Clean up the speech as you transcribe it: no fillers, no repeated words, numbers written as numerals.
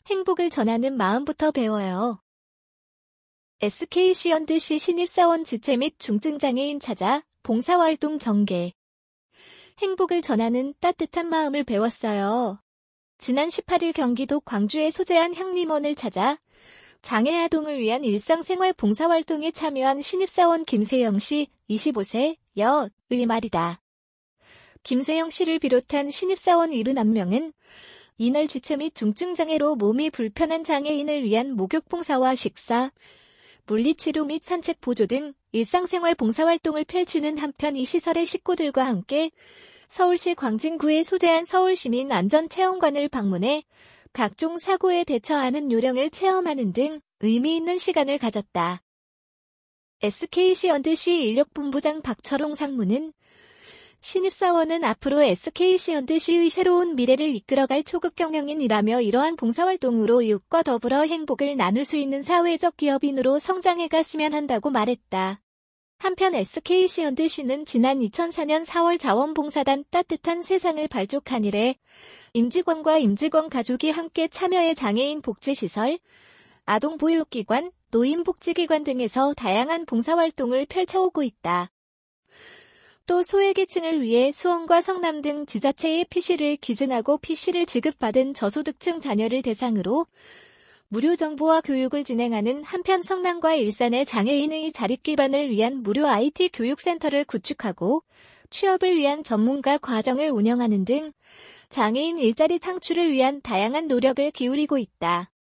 행복을 전하는 마음부터 배워요. SKC&C 신입사원 지체 및 중증장애인 찾아 봉사활동 전개. 행복을 전하는 따뜻한 마음을 배웠어요. 지난 18일 경기도 광주의 소재한 향림원을 찾아 장애아동을 위한 일상생활 봉사활동에 참여한 신입사원 김세영 씨 25세 여의 말이다. 김세영 씨를 비롯한 신입사원 71명은 이날 지체 및 중증장애로 몸이 불편한 장애인을 위한 목욕봉사와 식사, 물리치료 및 산책 보조 등 일상생활 봉사활동을 펼치는 한편 이 시설의 식구들과 함께 서울시 광진구의 소재한 서울시민안전체험관을 방문해 각종 사고에 대처하는 요령을 체험하는 등 의미 있는 시간을 가졌다. SKC&C 인력본부장 박철홍 상무는 신입사원은 앞으로 SKC&C의 새로운 미래를 이끌어갈 초급 경영인이라며 이러한 봉사활동으로 이웃과 더불어 행복을 나눌 수 있는 사회적 기업인으로 성장해 갔으면 한다고 말했다. 한편 SKC&C는 지난 2004년 4월 자원봉사단 따뜻한 세상을 발족한 이래 임직원과 임직원 가족이 함께 참여해 장애인 복지시설, 아동보육기관, 노인복지기관 등에서 다양한 봉사활동을 펼쳐오고 있다. 또 소외계층을 위해 수원과 성남 등 지자체의 PC를 기증하고 PC를 지급받은 저소득층 자녀를 대상으로 무료 정보와 교육을 진행하는 한편 성남과 일산의 장애인의 자립기반을 위한 무료 IT 교육센터를 구축하고 취업을 위한 전문가 과정을 운영하는 등 장애인 일자리 창출을 위한 다양한 노력을 기울이고 있다.